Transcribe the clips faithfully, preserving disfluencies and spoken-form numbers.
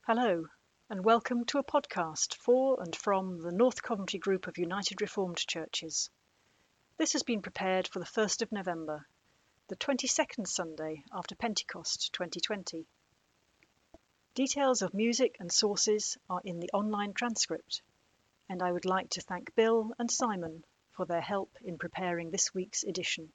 Hello, and welcome to a podcast for and from the North Coventry Group of United Reformed Churches. This has been prepared for the first of November, the twenty-second Sunday after Pentecost twenty twenty. Details of music and sources are in the online transcript, and I would like to thank Bill and Simon for their help in preparing this week's edition.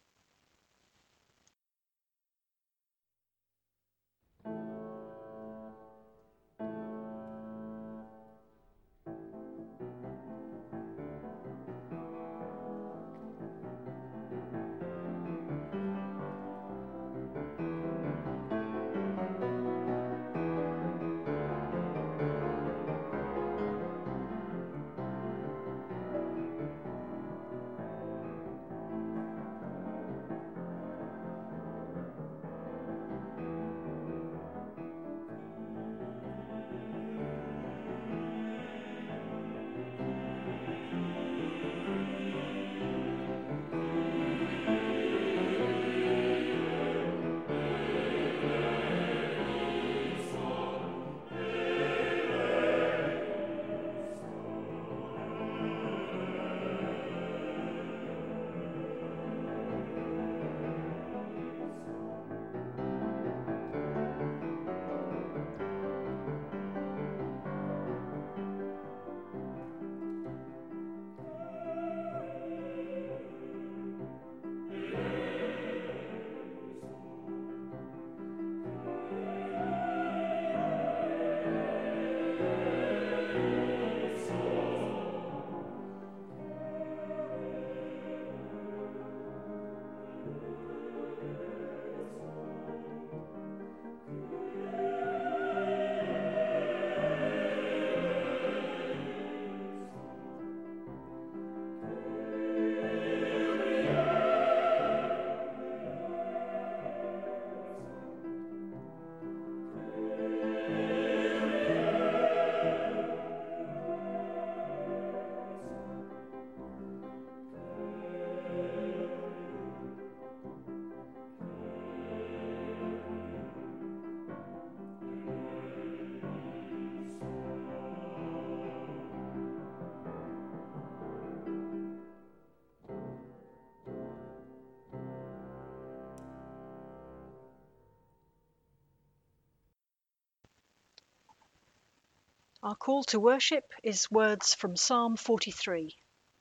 Our call to worship is words from Psalm forty-three.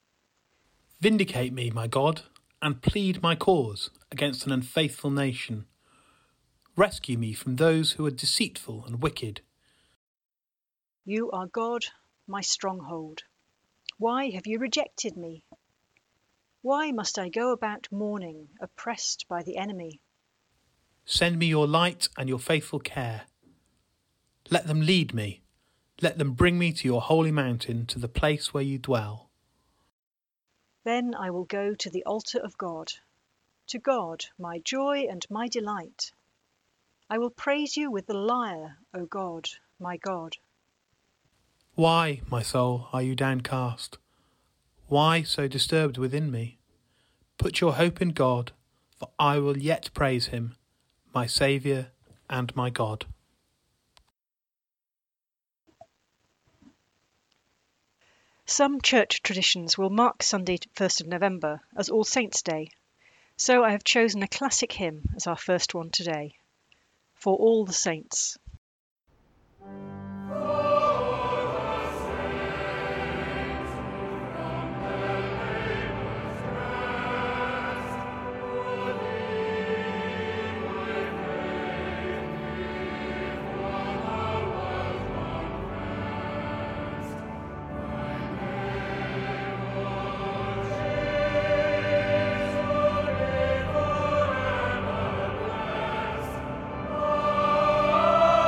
Vindicate me, my God, and plead my cause against an unfaithful nation. Rescue me from those who are deceitful and wicked. You are God, my stronghold. Why have you rejected me? Why must I go about mourning, oppressed by the enemy? Send me your light and your faithful care. Let them lead me. Let them bring me to your holy mountain, to the place where you dwell. Then I will go to the altar of God, to God, my joy and my delight. I will praise you with the lyre, O God, my God. Why, my soul, are you downcast? Why so disturbed within me? Put your hope in God, for I will yet praise him, my Saviour and my God. Some church traditions will mark Sunday, first of November, as All Saints' Day, so I have chosen a classic hymn as our first one today, For All the Saints. Oh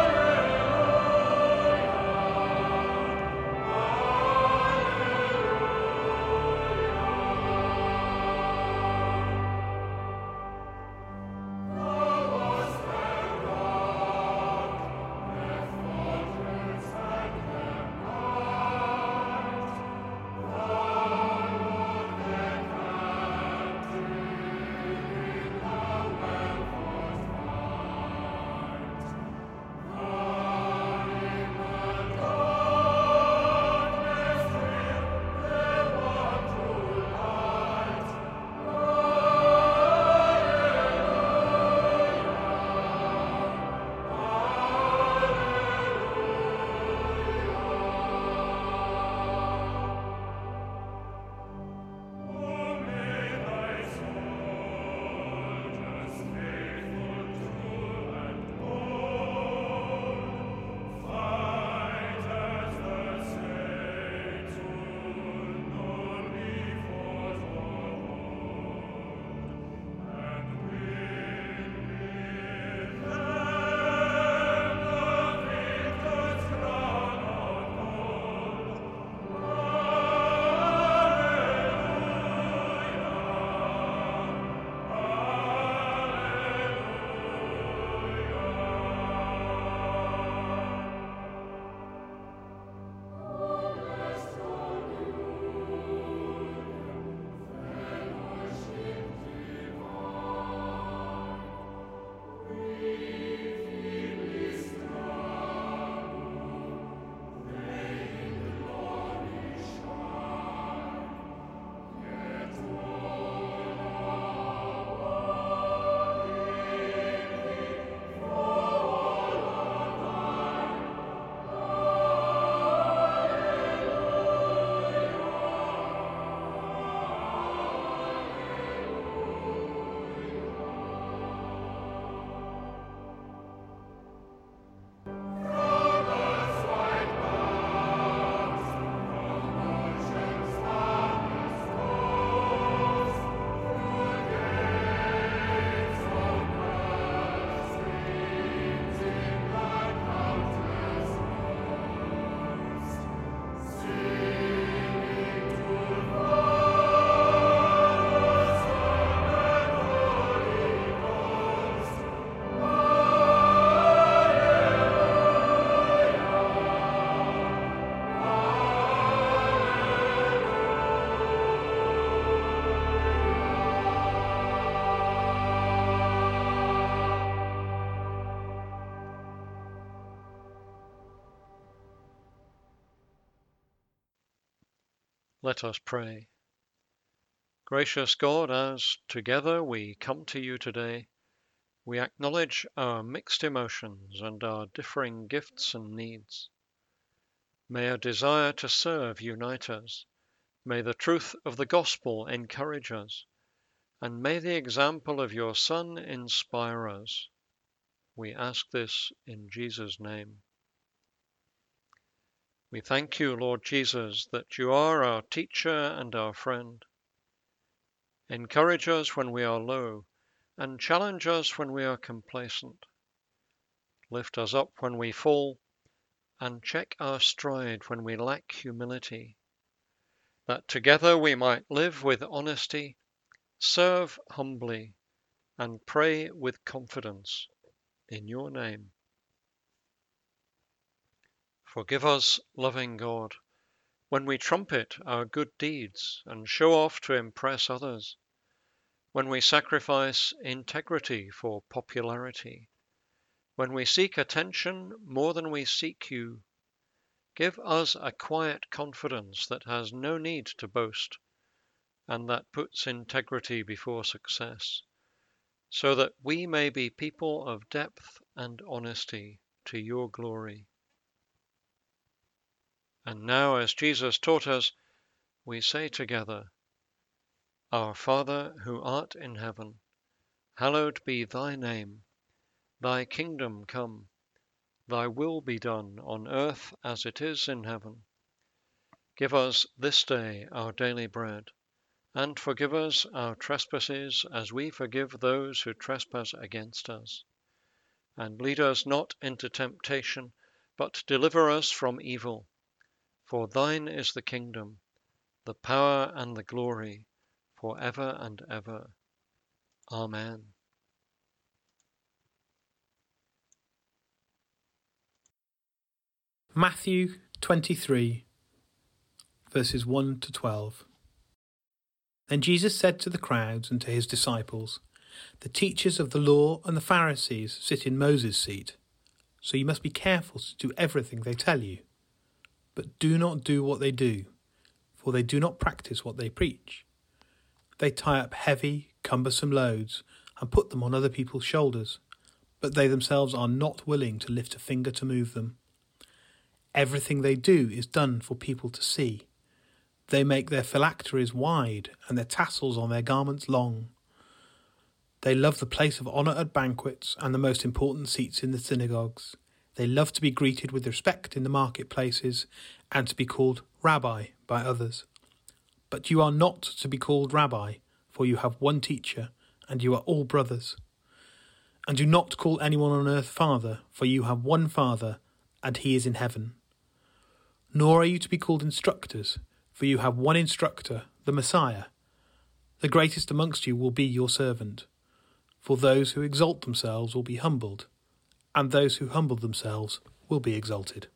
Let us pray. Gracious God, as together we come to you today, we acknowledge our mixed emotions and our differing gifts and needs. May a desire to serve unite us. May the truth of the gospel encourage us. And may the example of your Son inspire us. We ask this in Jesus' name. We thank you, Lord Jesus, that you are our teacher and our friend. Encourage us when we are low, and challenge us when we are complacent. Lift us up when we fall, and check our stride when we lack humility, that together we might live with honesty, serve humbly, and pray with confidence in your name. Forgive us, loving God, when we trumpet our good deeds and show off to impress others, when we sacrifice integrity for popularity, when we seek attention more than we seek you. Give us a quiet confidence that has no need to boast and that puts integrity before success, so that we may be people of depth and honesty to your glory. And now, as Jesus taught us, we say together, Our Father, who art in heaven, hallowed be thy name. Thy kingdom come, thy will be done on earth as it is in heaven. Give us this day our daily bread, and forgive us our trespasses as we forgive those who trespass against us. And lead us not into temptation, but deliver us from evil. For thine is the kingdom, the power and the glory, for ever and ever. Amen. Matthew twenty-three, verses one to twelve. Then Jesus said to the crowds and to his disciples, The teachers of the law and the Pharisees sit in Moses' seat, so you must be careful to do everything they tell you. But do not do what they do, for they do not practice what they preach. They tie up heavy, cumbersome loads and put them on other people's shoulders, but they themselves are not willing to lift a finger to move them. Everything they do is done for people to see. They make their phylacteries wide and their tassels on their garments long. They love the place of honour at banquets and the most important seats in the synagogues. They love to be greeted with respect in the marketplaces and to be called Rabbi by others. But you are not to be called Rabbi, for you have one teacher, and you are all brothers. And do not call anyone on earth Father, for you have one Father, and he is in heaven. Nor are you to be called instructors, for you have one instructor, the Messiah. The greatest amongst you will be your servant. For those who exalt themselves will be humbled, and those who humble themselves will be exalted.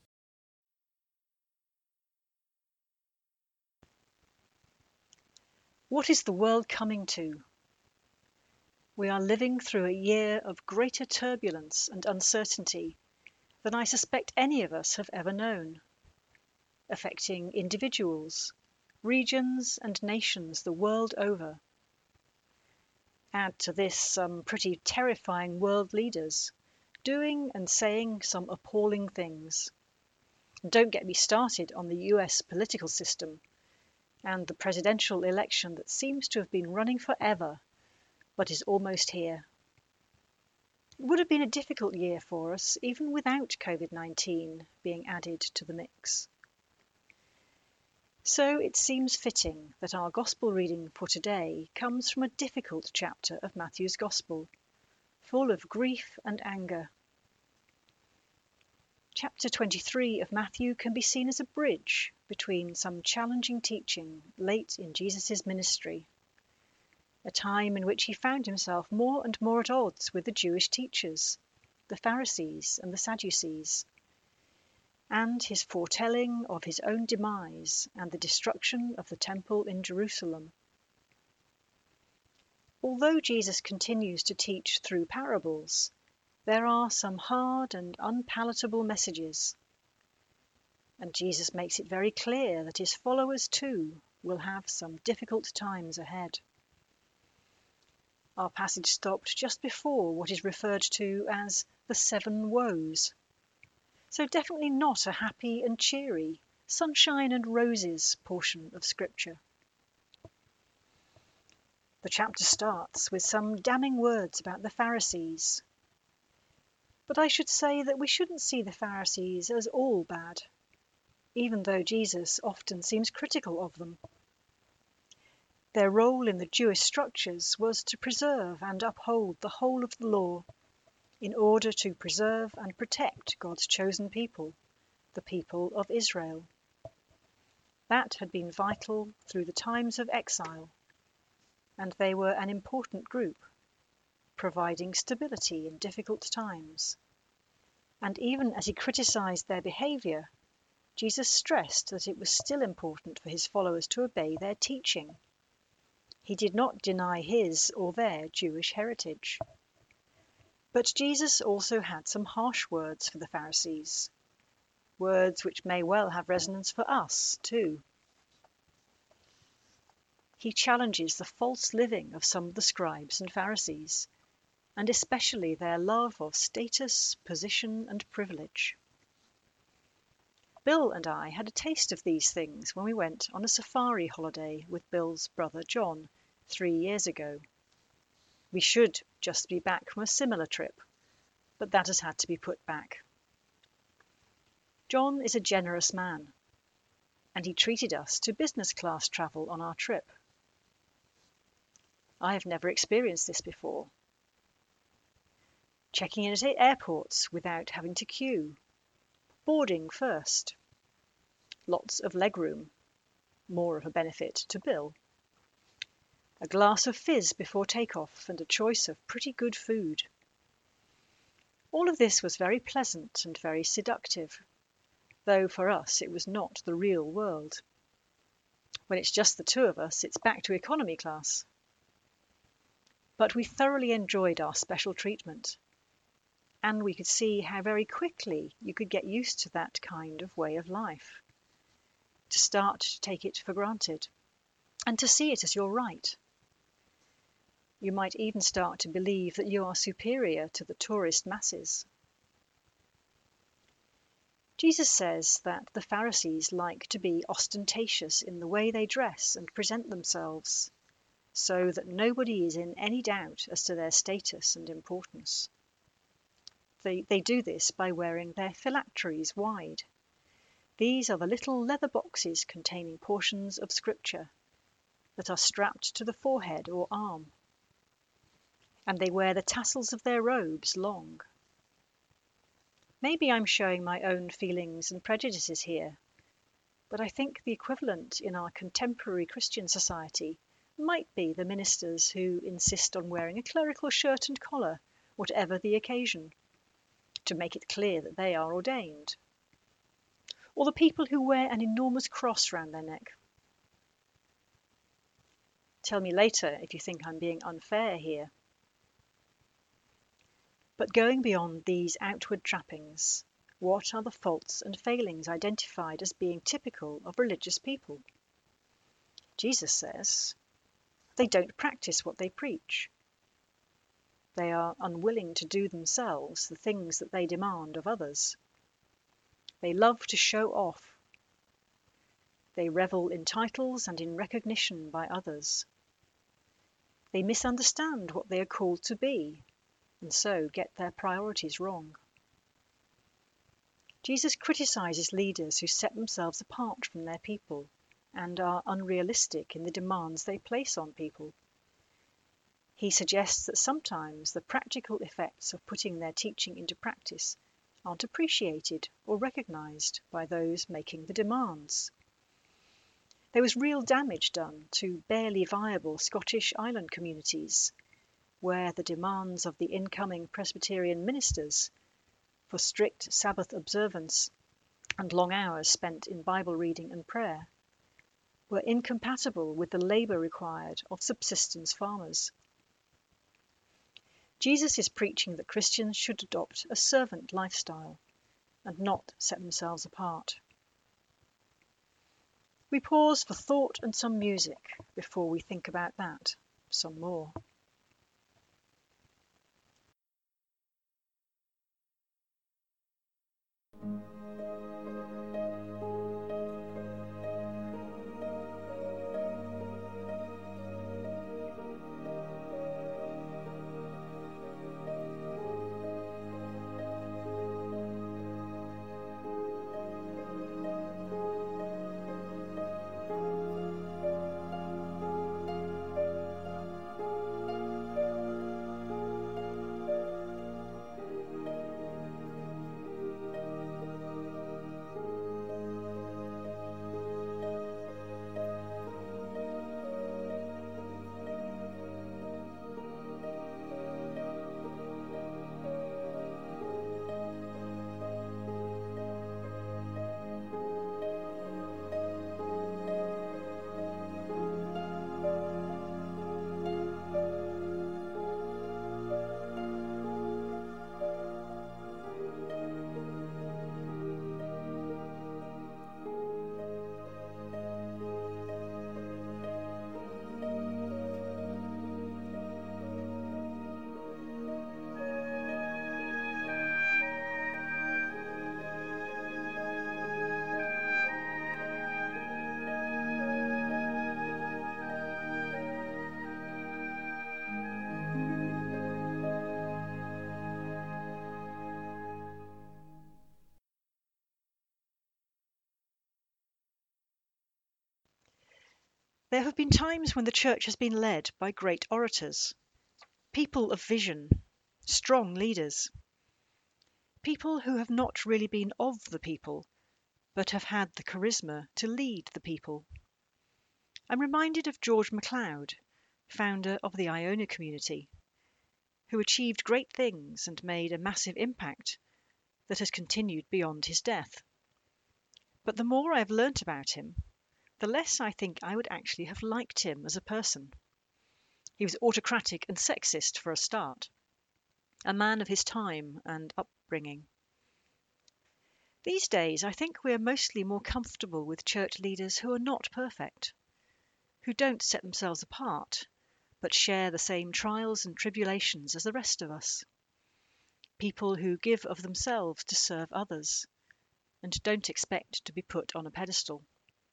What is the world coming to? We are living through a year of greater turbulence and uncertainty than I suspect any of us have ever known, affecting individuals, regions and nations the world over. Add to this some pretty terrifying world leaders, doing and saying some appalling things. And don't get me started on the U S political system and the presidential election that seems to have been running forever, but is almost here. It would have been a difficult year for us, even without COVID nineteen being added to the mix. So it seems fitting that our Gospel reading for today comes from a difficult chapter of Matthew's Gospel, full of grief and anger. Chapter twenty-three of Matthew can be seen as a bridge between some challenging teaching late in Jesus' ministry, a time in which he found himself more and more at odds with the Jewish teachers, the Pharisees and the Sadducees, and his foretelling of his own demise and the destruction of the temple in Jerusalem. Although Jesus continues to teach through parables, there are some hard and unpalatable messages. And Jesus makes it very clear that his followers too will have some difficult times ahead. Our passage stopped just before what is referred to as the seven woes. So definitely not a happy and cheery, sunshine and roses portion of Scripture. The chapter starts with some damning words about the Pharisees. But I should say that we shouldn't see the Pharisees as all bad, even though Jesus often seems critical of them. Their role in the Jewish structures was to preserve and uphold the whole of the law in order to preserve and protect God's chosen people, the people of Israel. That had been vital through the times of exile, and they were an important group, providing stability in difficult times. And even as he criticized their behavior, Jesus stressed that it was still important for his followers to obey their teaching. He did not deny his or their Jewish heritage. But Jesus also had some harsh words for the Pharisees, words which may well have resonance for us too. He challenges the false living of some of the scribes and Pharisees, and especially their love of status, position, and privilege. Bill and I had a taste of these things when we went on a safari holiday with Bill's brother John three years ago. We should just be back from a similar trip, but that has had to be put back. John is a generous man, and he treated us to business class travel on our trip. I have never experienced this before. Checking in at airports without having to queue. Boarding first. Lots of legroom, more of a benefit to Bill. A glass of fizz before takeoff and a choice of pretty good food. All of this was very pleasant and very seductive, though for us it was not the real world. When it's just the two of us, it's back to economy class. But we thoroughly enjoyed our special treatment, and we could see how very quickly you could get used to that kind of way of life, to start to take it for granted, and to see it as your right. You might even start to believe that you are superior to the tourist masses. Jesus says that the Pharisees like to be ostentatious in the way they dress and present themselves, so that nobody is in any doubt as to their status and importance. They, they do this by wearing their phylacteries wide. These are the little leather boxes containing portions of Scripture that are strapped to the forehead or arm. And they wear the tassels of their robes long. Maybe I'm showing my own feelings and prejudices here, but I think the equivalent in our contemporary Christian society might be the ministers who insist on wearing a clerical shirt and collar, whatever the occasion, to make it clear that they are ordained. Or the people who wear an enormous cross round their neck. Tell me later if you think I'm being unfair here. But going beyond these outward trappings, what are the faults and failings identified as being typical of religious people? Jesus says they don't practice what they preach. They are unwilling to do themselves the things that they demand of others. They love to show off. They revel in titles and in recognition by others. They misunderstand what they are called to be, and so get their priorities wrong. Jesus criticizes leaders who set themselves apart from their people and are unrealistic in the demands they place on people. He suggests that sometimes the practical effects of putting their teaching into practice aren't appreciated or recognized by those making the demands. There was real damage done to barely viable Scottish island communities, where the demands of the incoming Presbyterian ministers for strict Sabbath observance and long hours spent in Bible reading and prayer were incompatible with the labour required of subsistence farmers. Jesus is preaching that Christians should adopt a servant lifestyle and not set themselves apart. We pause for thought and some music before we think about that some more. There have been times when the church has been led by great orators, people of vision, strong leaders, people who have not really been of the people, but have had the charisma to lead the people. I'm reminded of George MacLeod, founder of the Iona community, who achieved great things and made a massive impact that has continued beyond his death. But the more I've learnt about him, the less I think I would actually have liked him as a person. He was autocratic and sexist for a start, a man of his time and upbringing. These days, I think we are mostly more comfortable with church leaders who are not perfect, who don't set themselves apart, but share the same trials and tribulations as the rest of us. People who give of themselves to serve others, and don't expect to be put on a pedestal.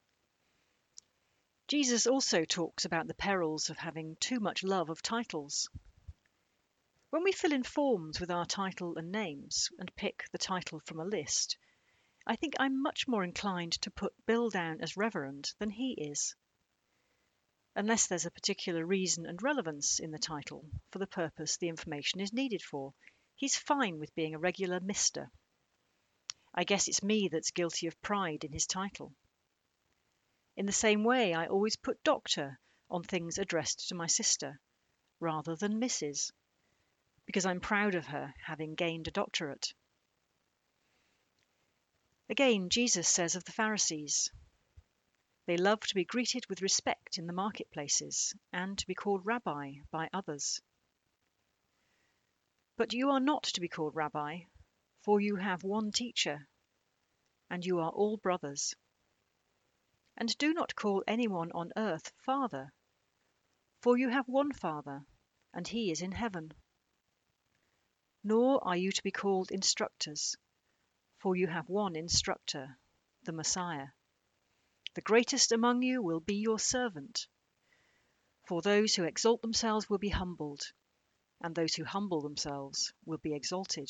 Jesus also talks about the perils of having too much love of titles. When we fill in forms with our title and names and pick the title from a list, I think I'm much more inclined to put Bill down as Reverend than he is. Unless there's a particular reason and relevance in the title for the purpose the information is needed for, he's fine with being a regular Mister I guess it's me that's guilty of pride in his title. In the same way, I always put Doctor on things addressed to my sister, rather than Missus, because I'm proud of her having gained a doctorate. Again, Jesus says of the Pharisees, they love to be greeted with respect in the marketplaces and to be called Rabbi by others. But you are not to be called Rabbi, for you have one teacher, and you are all brothers. And do not call anyone on earth Father, for you have one Father, and he is in heaven. Nor are you to be called instructors, for you have one instructor, the Messiah. The greatest among you will be your servant. For those who exalt themselves will be humbled, and those who humble themselves will be exalted.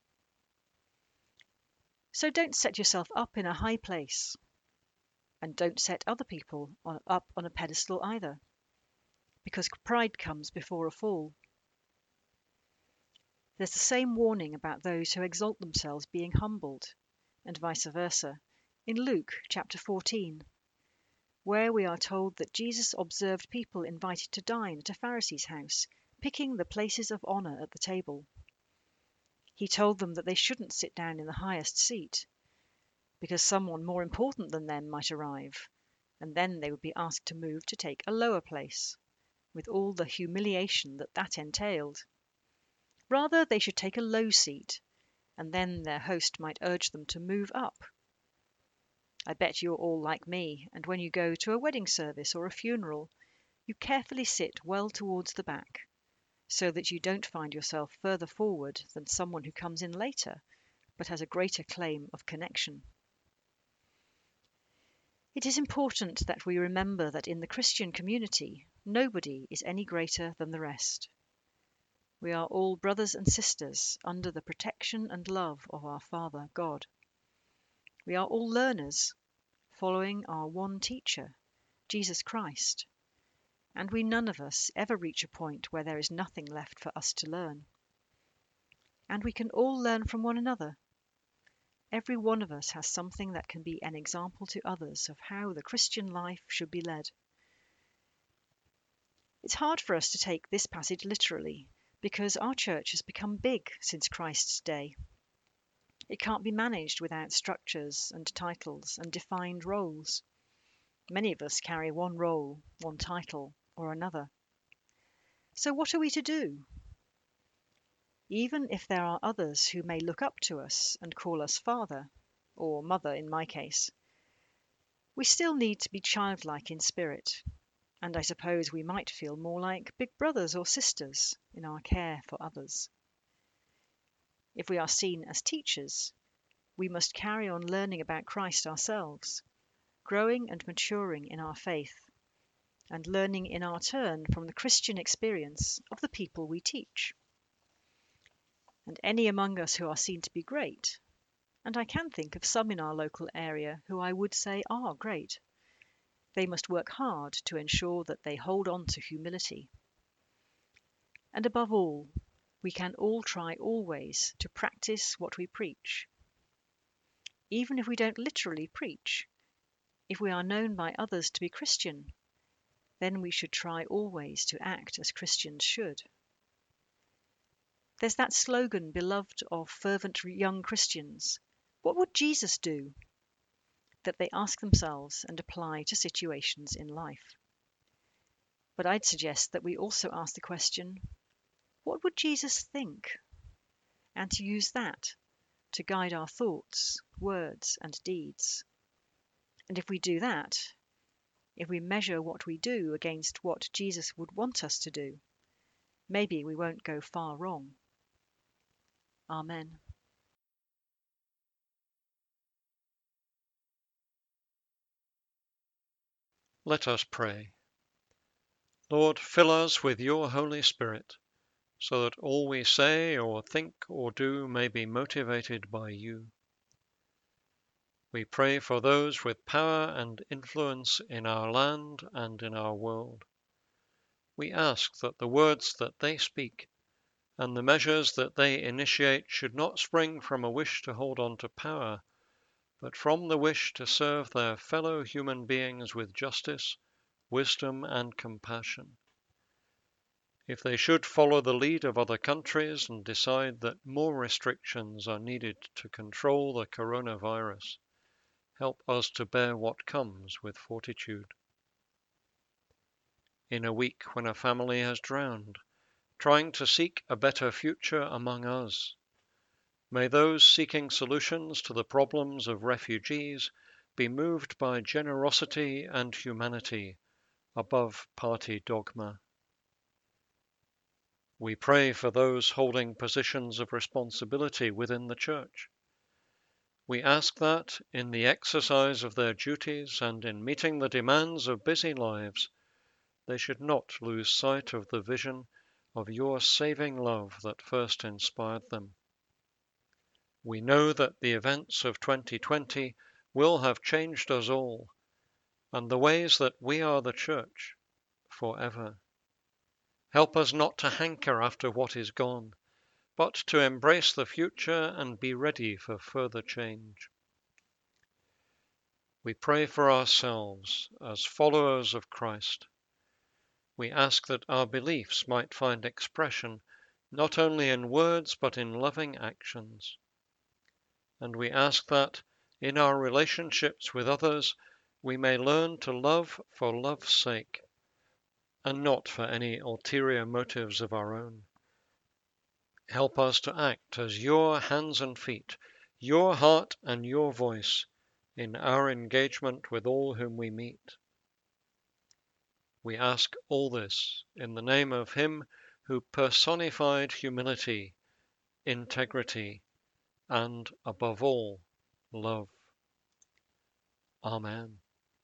So don't set yourself up in a high place, and don't set other people on, up on a pedestal either, because pride comes before a fall. There's the same warning about those who exalt themselves being humbled, and vice versa, in Luke chapter fourteen, where we are told that Jesus observed people invited to dine at a Pharisee's house, picking the places of honour at the table. He told them that they shouldn't sit down in the highest seat, because someone more important than them might arrive, and then they would be asked to move to take a lower place, with all the humiliation that that entailed. Rather, they should take a low seat, and then their host might urge them to move up. I bet you're all like me, and when you go to a wedding service or a funeral, you carefully sit well towards the back, so that you don't find yourself further forward than someone who comes in later, but has a greater claim of connection. It is important that we remember that in the Christian community, nobody is any greater than the rest. We are all brothers and sisters under the protection and love of our Father, God. We are all learners, following our one teacher, Jesus Christ, and we none of us ever reach a point where there is nothing left for us to learn. And we can all learn from one another. Every one of us has something that can be an example to others of how the Christian life should be led. It's hard for us to take this passage literally, because our church has become big since Christ's day. It can't be managed without structures and titles and defined roles. Many of us carry one role, one title, or another. So what are we to do? Even if there are others who may look up to us and call us father, or mother in my case, we still need to be childlike in spirit, and I suppose we might feel more like big brothers or sisters in our care for others. If we are seen as teachers, we must carry on learning about Christ ourselves, growing and maturing in our faith, and learning in our turn from the Christian experience of the people we teach. And any among us who are seen to be great, and I can think of some in our local area who I would say are great, they must work hard to ensure that they hold on to humility. And above all, we can all try always to practice what we preach. Even if we don't literally preach, if we are known by others to be Christian, then we should try always to act as Christians should. There's that slogan beloved of fervent young Christians, "What would Jesus do?" that they ask themselves and apply to situations in life. But I'd suggest that we also ask the question, what would Jesus think? And to use that to guide our thoughts, words, and deeds. And if we do that, if we measure what we do against what Jesus would want us to do, maybe we won't go far wrong. Amen. Let us pray. Lord, fill us with your Holy Spirit, so that all we say or think or do may be motivated by you. We pray for those with power and influence in our land and in our world. We ask that the words that they speak and the measures that they initiate should not spring from a wish to hold on to power, but from the wish to serve their fellow human beings with justice, wisdom, and compassion. If they should follow the lead of other countries and decide that more restrictions are needed to control the coronavirus, help us to bear what comes with fortitude. In a week when a family has drowned, trying to seek a better future among us, may those seeking solutions to the problems of refugees be moved by generosity and humanity above party dogma. We pray for those holding positions of responsibility within the Church. We ask that, in the exercise of their duties and in meeting the demands of busy lives, they should not lose sight of the vision of your saving love that first inspired them. We know that the events of twenty twenty will have changed us all, and the ways that we are the Church, forever. Help us not to hanker after what is gone, but to embrace the future and be ready for further change. We pray for ourselves as followers of Christ. We ask that our beliefs might find expression not only in words but in loving actions. And we ask that, in our relationships with others, we may learn to love for love's sake, and not for any ulterior motives of our own. Help us to act as your hands and feet, your heart and your voice, in our engagement with all whom we meet. We ask all this in the name of Him who personified humility, integrity, and, above all, love. Amen.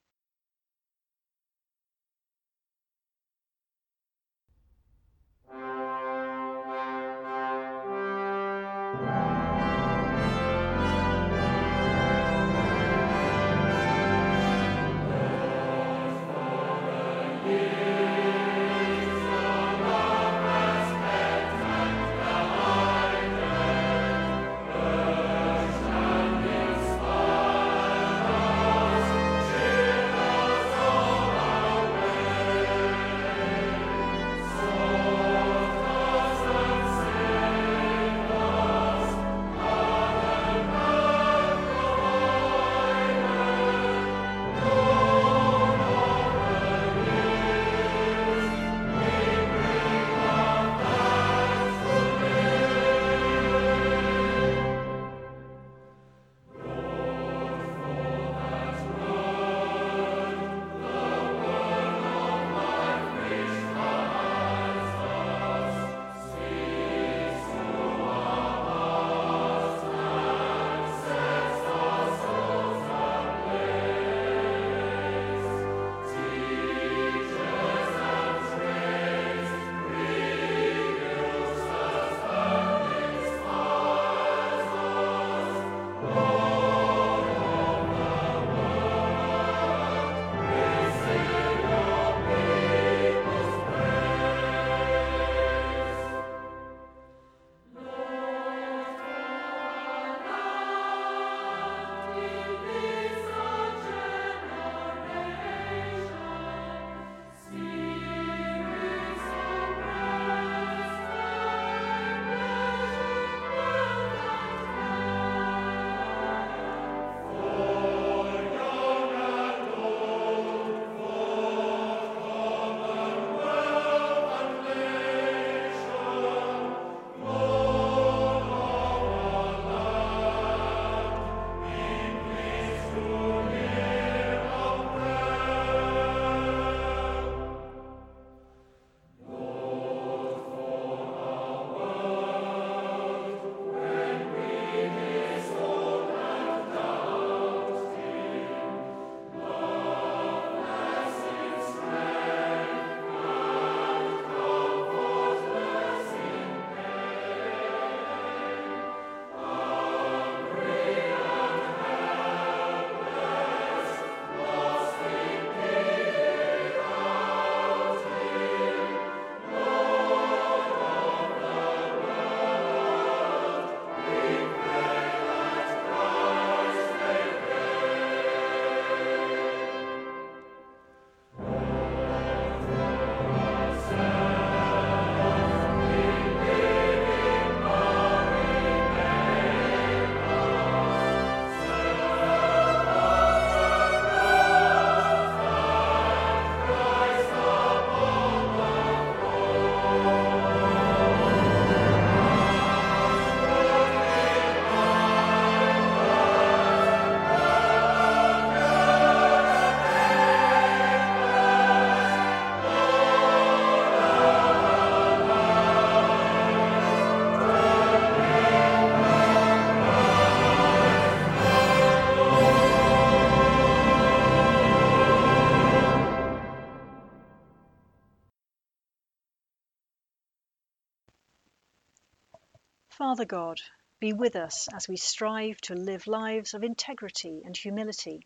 Father God, be with us as we strive to live lives of integrity and humility,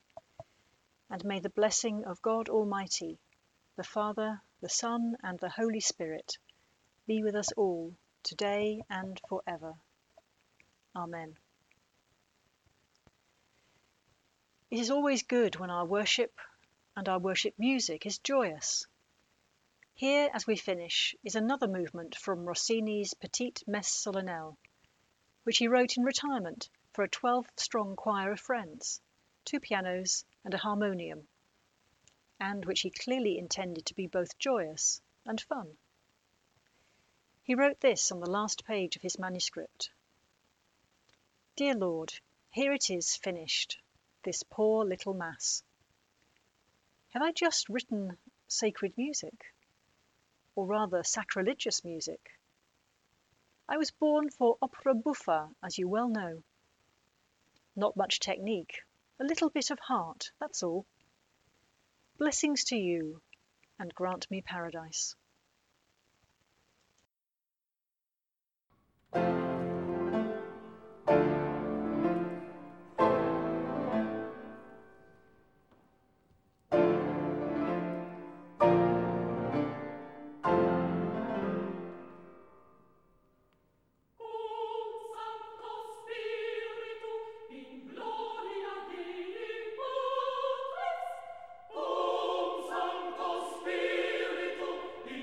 and may the blessing of God Almighty, the Father, the Son, and the Holy Spirit be with us all, today and forever. Amen. It is always good when our worship and our worship music is joyous. Here, as we finish, is another movement from Rossini's Petite Messe Solennelle, which he wrote in retirement for a twelve-strong choir of friends, two pianos and a harmonium, and which he clearly intended to be both joyous and fun. He wrote this on the last page of his manuscript: "Dear Lord, here it is finished. this poor little Mass. Have I just written sacred music? Or rather sacrilegious music? I was born for opera buffa, as you well know. Not much technique, a little bit of heart, that's all. Blessings to you, and grant me paradise. Spiritu in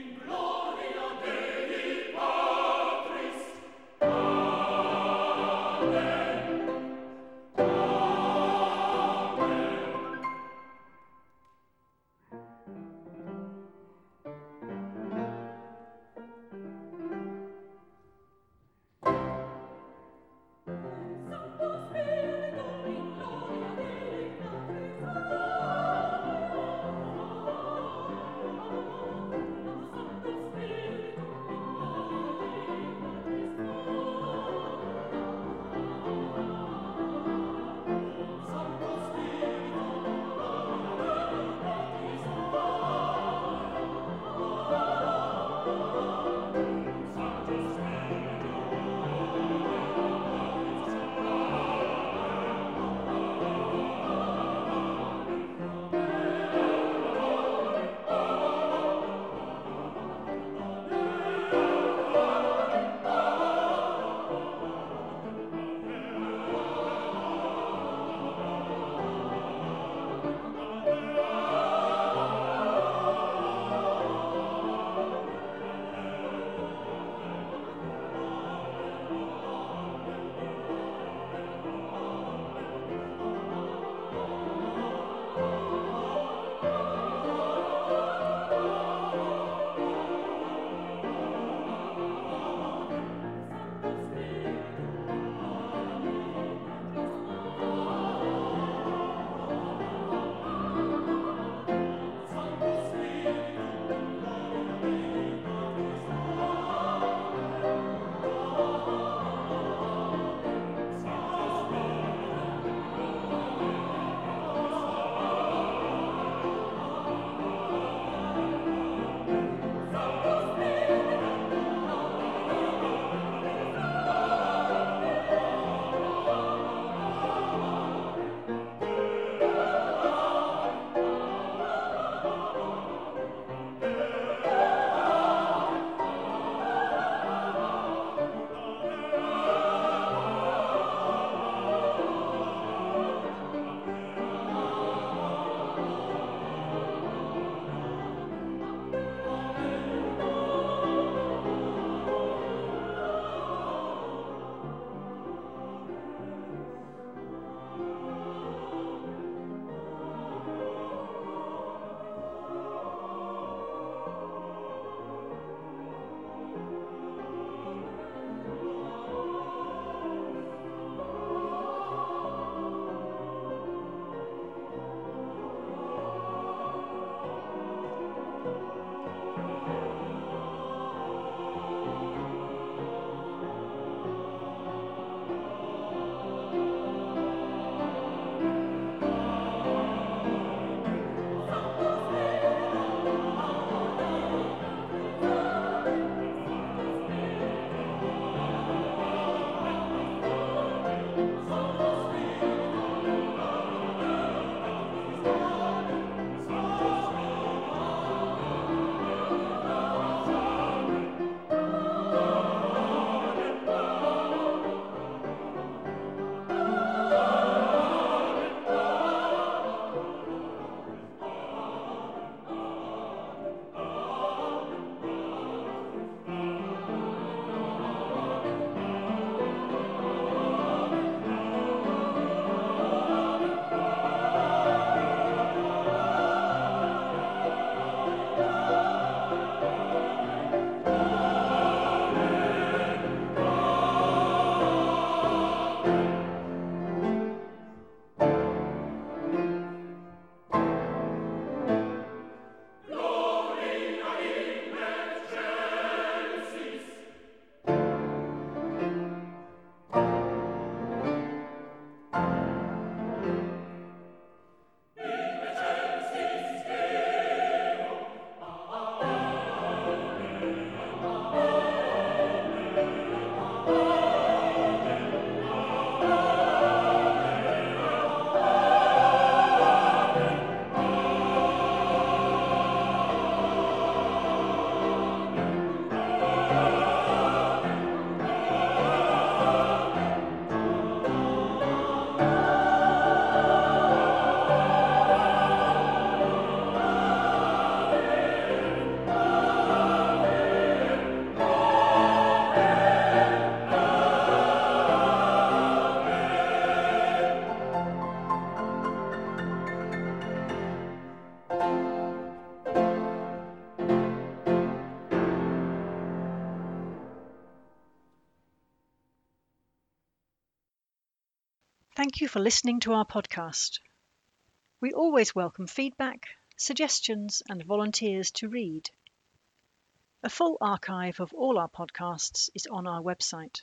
Thank you for listening to our podcast. We always welcome feedback, suggestions, and volunteers to read. A full archive of all our podcasts is on our website.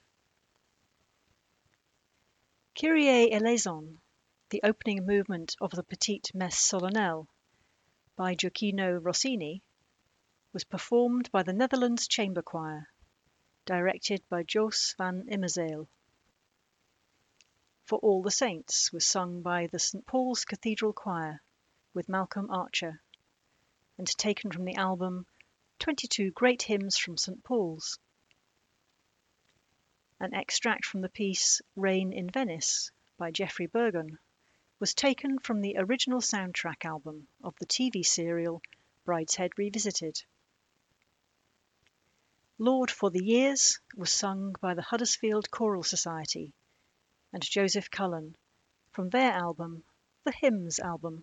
Kyrie eleison, the opening movement of the Petite Messe Solennelle by Gioacchino Rossini, was performed by the Netherlands Chamber Choir, directed by Jos van Immerzeel. For All the Saints was sung by the Saint Paul's Cathedral Choir with Malcolm Archer, and taken from the album twenty-two Great Hymns from Saint Paul's. An extract from the piece Rain in Venice by Geoffrey Burgon was taken from the original soundtrack album of the T V serial Brideshead Revisited. Lord for the Years was sung by the Huddersfield Choral Society and Joseph Cullen from their album, the Hymns Album.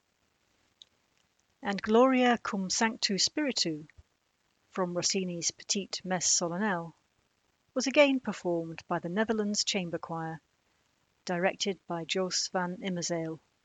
And Gloria cum Sanctu Spiritu from Rossini's Petite Messe Solennelle was again performed by the Netherlands Chamber Choir, directed by Jos van Immerzeel.